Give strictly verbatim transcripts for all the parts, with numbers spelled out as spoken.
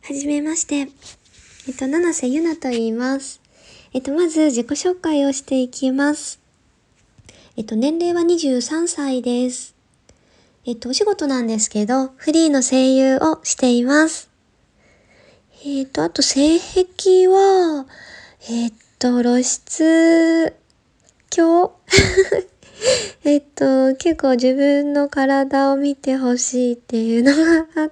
はじめまして。えっと、七瀬ゆなと言います。えっと、まず自己紹介をしていきます。えっと、年齢はにじゅうさんさいです。えっと、お仕事なんですけど、フリーの声優をしています。えっと、あと性癖は、えっと、露出狂えっと、結構自分の体を見てほしいっていうのがあって、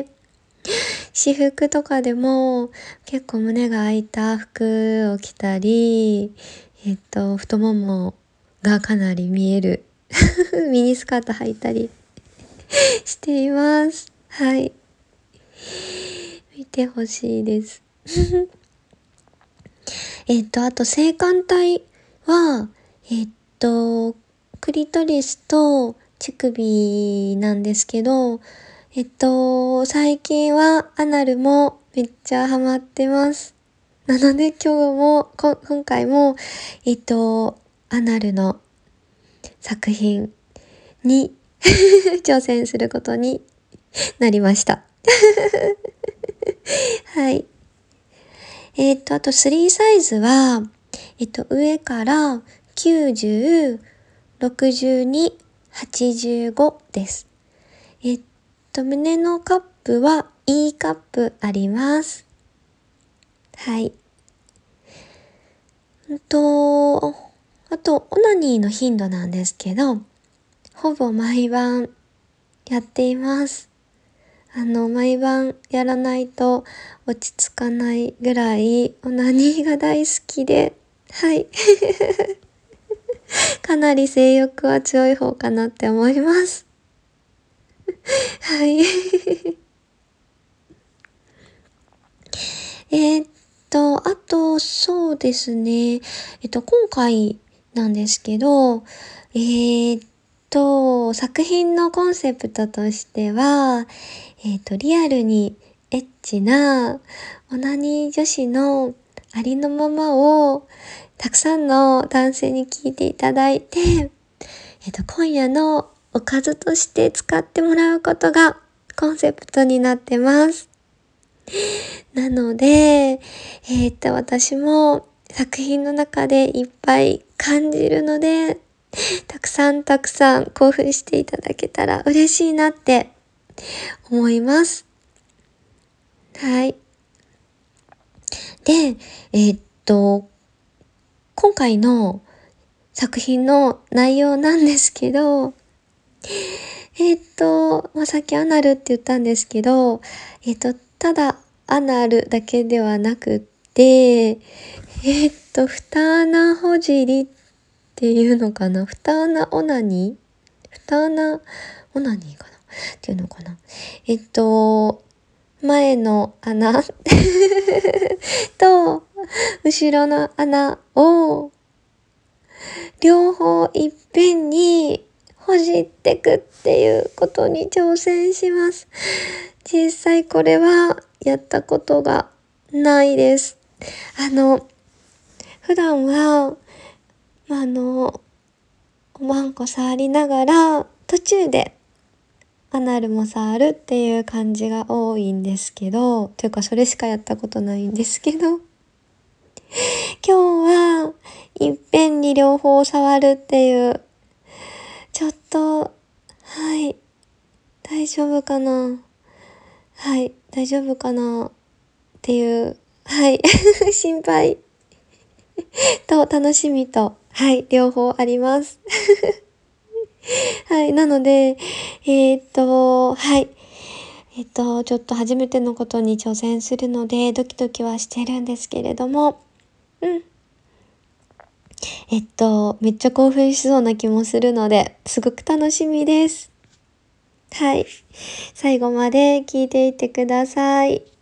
私服とかでも結構胸が開いた服を着たり、えっと、太ももがかなり見えるミニスカート履いたりしています。はい。見てほしいです。えっと、あと性感帯は、えっと、クリトリスと乳首なんですけど、えっと、最近はアナルもめっちゃハマってます。なので今日も、こ今回も、えっと、アナルの作品に挑戦することになりました。はい。えっと、あとスリーサイズは、えっと、上からきゅうじゅう、ろくじゅうに、はちじゅうごです。えっと、胸のカップは E カップあります。はい。んと、あと、オナニーの頻度なんですけど、ほぼ毎晩やっています。あの、毎晩やらないと落ち着かないぐらいオナニーが大好きで、はい。かなり性欲は強い方かなって思います。はい。えーっと、あと、そうですね。えっと、今回なんですけど、えーっと、作品のコンセプトとしては、えーっと、リアルにエッチなオナニー女子のありのままをたくさんの男性に聞いていただいて、えっと、今夜のおかずとして使ってもらうことがコンセプトになってます。なので、えー、っと、私も作品の中でいっぱい感じるので、たくさんたくさん興奮していただけたら嬉しいなって思います。はい。で、えー、っと、今回の作品の内容なんですけど、えー、っと、まあ、さっきアナルって言ったんですけど、えー、っと、ただアナルだけではなくって、えー、っと、二穴ほじりっていうのかな、二穴オナニー二穴オナニーかなっていうのかな。えっと、前の穴と、後ろの穴を、両方いっぺんにほじってくっていうことに挑戦します。実際これはやったことがないです。あの、普段は、あの、おまんこ触りながら、途中でアナルも触るっていう感じが多いんですけど、というかそれしかやったことないんですけど、今日はいっぺんに両方触るっていう、ちょっと、はい、大丈夫かなはい、大丈夫かなっていう、はい、心配と楽しみと、はい、両方あります。はい、なので、えーっと、はい、えっと、ちょっと初めてのことに挑戦するので、ドキドキはしてるんですけれども、うん。えっと、めっちゃ興奮しそうな気もするので、すごく楽しみです。はい。最後まで聞いていてください。